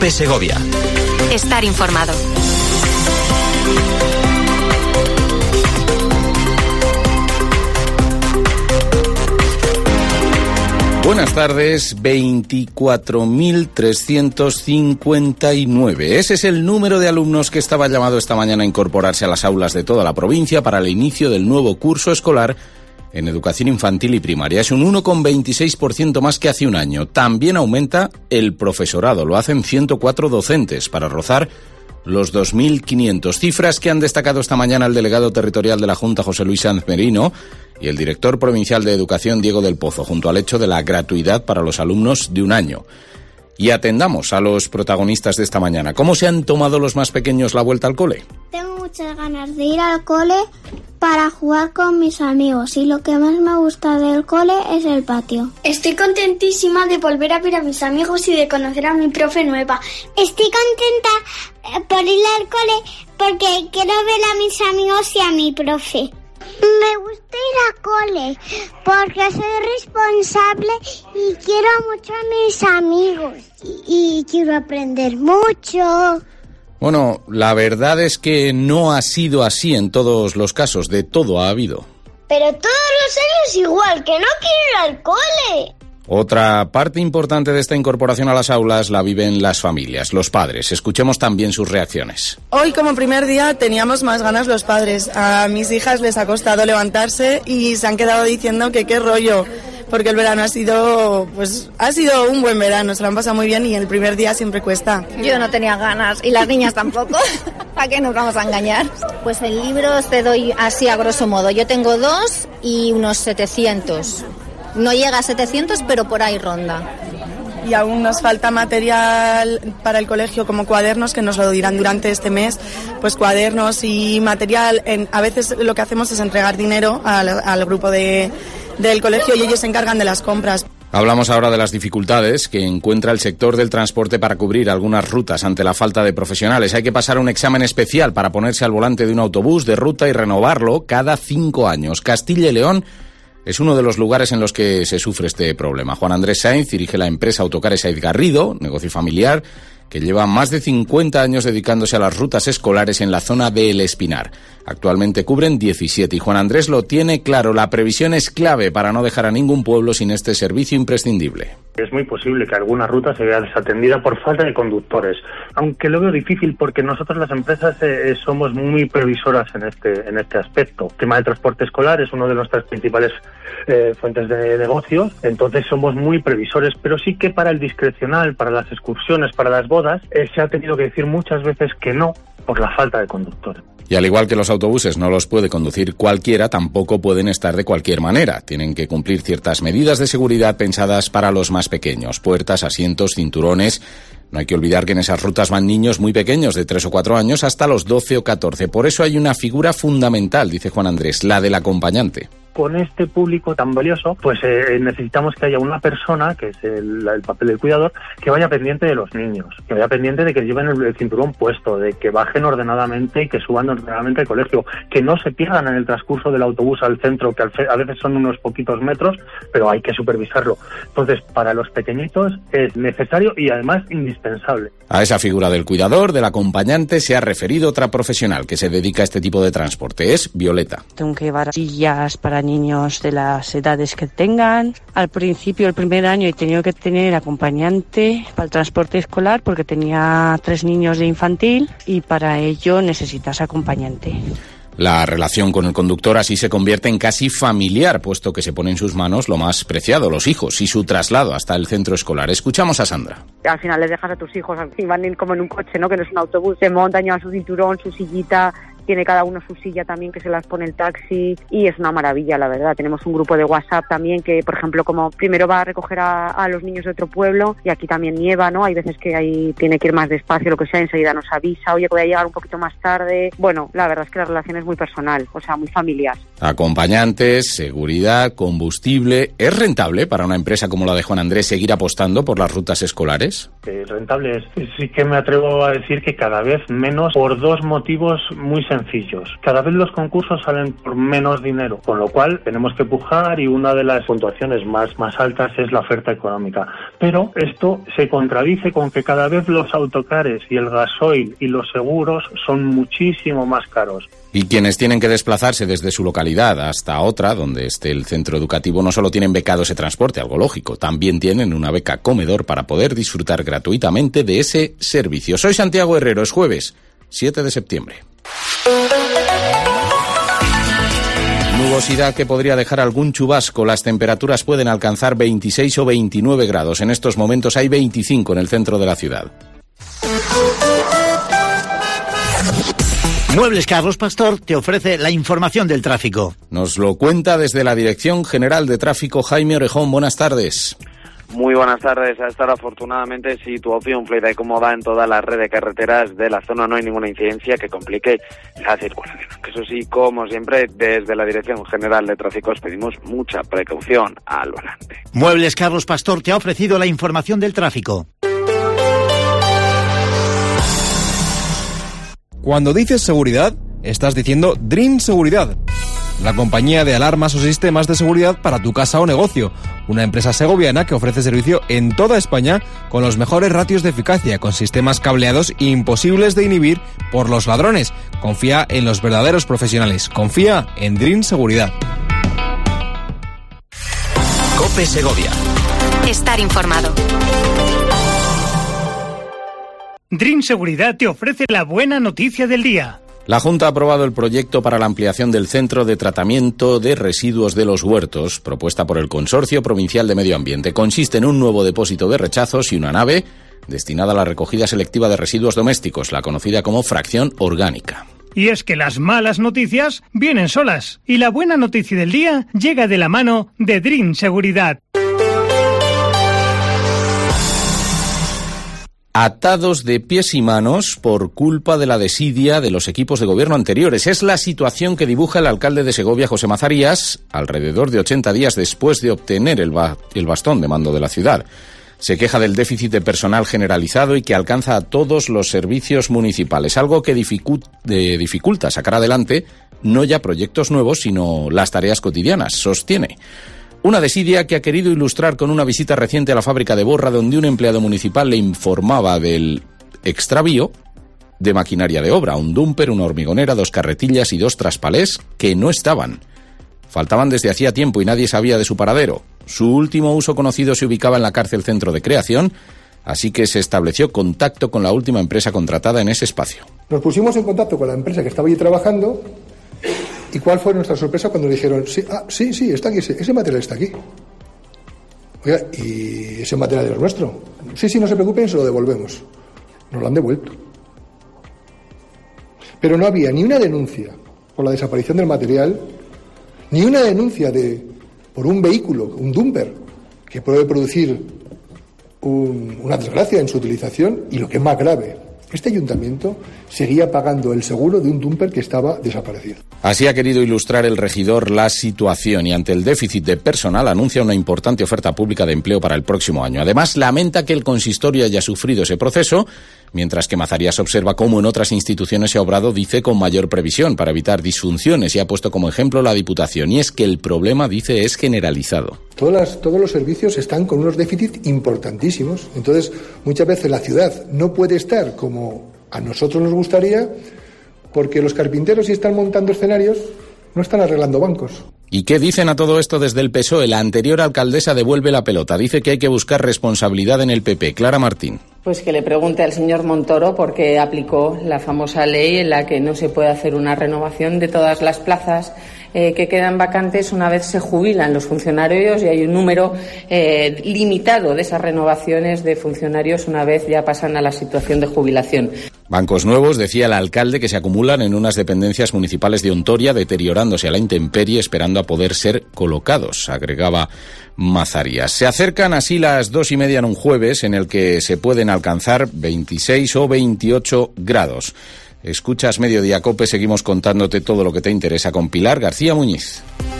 COPE Segovia. Estar informado. Buenas tardes, 24.359. Ese es el número de alumnos que estaba llamado esta mañana a incorporarse a las aulas de toda la provincia para el inicio del nuevo curso escolar en educación infantil y primaria. Es un 1,26% más que hace un año. También aumenta el profesorado. Lo hacen 104 docentes para rozar los 2.500. Cifras que han destacado esta mañana el delegado territorial de la Junta, José Luis Sanz Merino, y el director provincial de Educación, Diego del Pozo, junto al hecho de la gratuidad para los alumnos de un año. Y atendamos a los protagonistas de esta mañana. ¿Cómo se han tomado los más pequeños la vuelta al cole? Tengo muchas ganas de ir al cole para jugar con mis amigos y lo que más me gusta del cole es el patio. Estoy contentísima de volver a ver a mis amigos y de conocer a mi profe nueva. Estoy contenta por ir al cole porque quiero ver a mis amigos y a mi profe. Me gusta ir al cole porque soy responsable y quiero mucho a mis amigos y quiero aprender mucho. Bueno, la verdad es que no ha sido así en todos los casos, de todo ha habido. Pero todos los años igual, que no quiero ir al cole. Otra parte importante de esta incorporación a las aulas la viven las familias, los padres. Escuchemos también sus reacciones. Hoy, como primer día, teníamos más ganas los padres. A mis hijas les ha costado levantarse y se han quedado diciendo que qué rollo, porque el verano ha sido un buen verano, se lo han pasado muy bien y el primer día siempre cuesta. Yo no tenía ganas y las niñas tampoco. ¿Para qué nos vamos a engañar? Pues en libros te doy así a grosso modo. Yo tengo 2 y unos 700. No llega a 700, pero por ahí ronda. Y aún nos falta material para el colegio, como cuadernos, que nos lo dirán durante este mes, pues cuadernos y material. A veces lo que hacemos es entregar dinero al grupo del colegio y ellos se encargan de las compras. Hablamos ahora de las dificultades que encuentra el sector del transporte para cubrir algunas rutas ante la falta de profesionales. Hay que pasar un examen especial para ponerse al volante de un autobús de ruta y renovarlo cada 5 años. Castilla y León es uno de los lugares en los que se sufre este problema. Juan Andrés Sainz dirige la empresa Autocares Sainz Garrido, negocio familiar, que lleva más de 50 años dedicándose a las rutas escolares en la zona de El Espinar. Actualmente cubren 17 y Juan Andrés lo tiene claro, la previsión es clave para no dejar a ningún pueblo sin este servicio imprescindible. Es muy posible que alguna ruta se vea desatendida por falta de conductores, aunque lo veo difícil porque nosotros las empresas somos muy previsoras en este aspecto. El tema del transporte escolar es uno de nuestras principales fuentes de negocios, entonces somos muy previsores, pero sí que para el discrecional, para las excursiones, para las bodas, se ha tenido que decir muchas veces que no por la falta de conductores. Y al igual que los autobuses no los puede conducir cualquiera, tampoco pueden estar de cualquier manera. Tienen que cumplir ciertas medidas de seguridad pensadas para los más pequeños. Puertas, asientos, cinturones. No hay que olvidar que en esas rutas van niños muy pequeños, de 3 o 4 años, hasta los 12 o 14. Por eso hay una figura fundamental, dice Juan Andrés, la del acompañante. Con este público tan valioso, pues necesitamos que haya una persona, que es el papel del cuidador, que vaya pendiente de los niños, que vaya pendiente de que lleven el cinturón puesto, de que bajen ordenadamente y que suban ordenadamente al colegio, que no se pierdan en el transcurso del autobús al centro, que a veces son unos poquitos metros, pero hay que supervisarlo. Entonces, para los pequeñitos es necesario y además indispensable. A esa figura del cuidador, del acompañante, se ha referido otra profesional que se dedica a este tipo de transporte, es Violeta. Tengo que llevar sillas para niños de las edades que tengan. Al principio, el primer año, he tenido que tener acompañante para el transporte escolar porque tenía 3 niños de infantil y para ello necesitas acompañante. La relación con el conductor así se convierte en casi familiar, puesto que se pone en sus manos lo más preciado, los hijos, y su traslado hasta el centro escolar. Escuchamos a Sandra. Al final les dejas a tus hijos, así van como en un coche, ¿no? Que no es un autobús, se montan, llevan su cinturón, su sillita, tiene cada uno su silla también que se las pone el taxi y es una maravilla, la verdad. Tenemos un grupo de WhatsApp también que, por ejemplo, como primero va a recoger a los niños de otro pueblo y aquí también nieva, ¿no? Hay veces que ahí tiene que ir más despacio, lo que sea, enseguida nos avisa, oye, que voy a llegar un poquito más tarde. Bueno, la verdad es que la relación es muy personal, o sea, muy familiar. Acompañantes, seguridad, combustible. ¿Es rentable para una empresa como la de Juan Andrés seguir apostando por las rutas escolares? Rentable es, sí que me atrevo a decir que cada vez menos, por 2 motivos muy sencillos. sencillos. Cada vez los concursos salen por menos dinero, con lo cual tenemos que pujar y una de las puntuaciones más altas es la oferta económica. Pero esto se contradice con que cada vez los autocares y el gasoil y los seguros son muchísimo más caros. Y quienes tienen que desplazarse desde su localidad hasta otra, donde esté el centro educativo, no solo tienen becado ese transporte, algo lógico, también tienen una beca comedor para poder disfrutar gratuitamente de ese servicio. Soy Santiago Herrero, es jueves 7 de septiembre. Nubosidad que podría dejar algún chubasco. Las temperaturas pueden alcanzar 26 o 29 grados. En estos momentos hay 25 en el centro de la ciudad. Muebles Carlos Pastor te ofrece la información del tráfico. Nos lo cuenta desde la Dirección General de Tráfico Jaime Orejón. Buenas tardes. Muy buenas tardes. A esta hora, afortunadamente, situación fluida y cómoda en toda la red de carreteras de la zona. No hay ninguna incidencia que complique la circulación. Eso sí, como siempre, desde la Dirección General de Tráfico os pedimos mucha precaución al volante. Muebles Carlos Pastor te ha ofrecido la información del tráfico. Cuando dices seguridad, estás diciendo Dream Seguridad, la compañía de alarmas o sistemas de seguridad para tu casa o negocio. Una empresa segoviana que ofrece servicio en toda España con los mejores ratios de eficacia, con sistemas cableados imposibles de inhibir por los ladrones. Confía en los verdaderos profesionales. Confía en Dream Seguridad. COPE Segovia. Estar informado. Dream Seguridad te ofrece la buena noticia del día. La Junta ha aprobado el proyecto para la ampliación del Centro de Tratamiento de Residuos de los Huertos, propuesta por el Consorcio Provincial de Medio Ambiente. Consiste en un nuevo depósito de rechazos y una nave destinada a la recogida selectiva de residuos domésticos, la conocida como fracción orgánica. Y es que las malas noticias vienen solas, y la buena noticia del día llega de la mano de Dream Seguridad. Atados de pies y manos por culpa de la desidia de los equipos de gobierno anteriores. Es la situación que dibuja el alcalde de Segovia, José Mazarías, alrededor de 80 días después de obtener el bastón de mando de la ciudad. Se queja del déficit de personal generalizado y que alcanza a todos los servicios municipales, algo que dificulta sacar adelante no ya proyectos nuevos, sino las tareas cotidianas, sostiene. Una desidia que ha querido ilustrar con una visita reciente a la fábrica de Borra, donde un empleado municipal le informaba del extravío de maquinaria de obra, un dumper, una hormigonera, 2 carretillas y 2 traspalés que no estaban. Faltaban desde hacía tiempo y nadie sabía de su paradero. Su último uso conocido se ubicaba en la cárcel Centro de Creación, así que se estableció contacto con la última empresa contratada en ese espacio. Nos pusimos en contacto con la empresa que estaba allí trabajando. ¿Y cuál fue nuestra sorpresa cuando dijeron, sí, está aquí, ese material está aquí? Oiga, ¿y ese material es nuestro? Sí, no se preocupen, se lo devolvemos. Nos lo han devuelto. Pero no había ni una denuncia por la desaparición del material, ni una denuncia por un vehículo, un dumper, que puede producir una desgracia en su utilización, y lo que es más grave, este ayuntamiento seguía pagando el seguro de un dumper que estaba desaparecido. Así ha querido ilustrar el regidor la situación y ante el déficit de personal anuncia una importante oferta pública de empleo para el próximo año. Además, lamenta que el consistorio haya sufrido ese proceso, mientras que Mazarías observa cómo en otras instituciones se ha obrado, dice, con mayor previsión para evitar disfunciones y ha puesto como ejemplo la Diputación. Y es que el problema, dice, es generalizado. Todos los servicios están con unos déficits importantísimos. Entonces, muchas veces la ciudad no puede estar como a nosotros nos gustaría, porque los carpinteros, si están montando escenarios, no están arreglando bancos. ¿Y qué dicen a todo esto desde el PSOE? La anterior alcaldesa devuelve la pelota. Dice que hay que buscar responsabilidad en el PP. Clara Martín. Pues que le pregunte al señor Montoro por qué aplicó la famosa ley en la que no se puede hacer una renovación de todas las plazas que quedan vacantes una vez se jubilan los funcionarios, y hay un número limitado de esas renovaciones de funcionarios una vez ya pasan a la situación de jubilación. Bancos nuevos, decía el alcalde, que se acumulan en unas dependencias municipales de Ontoria, deteriorándose a la intemperie, esperando a poder ser colocados, agregaba Mazarías. Se acercan así las 2:30 en un jueves en el que se pueden alcanzar 26 o 28 grados. Escuchas Mediodía Cope, seguimos contándote todo lo que te interesa con Pilar García Muñiz.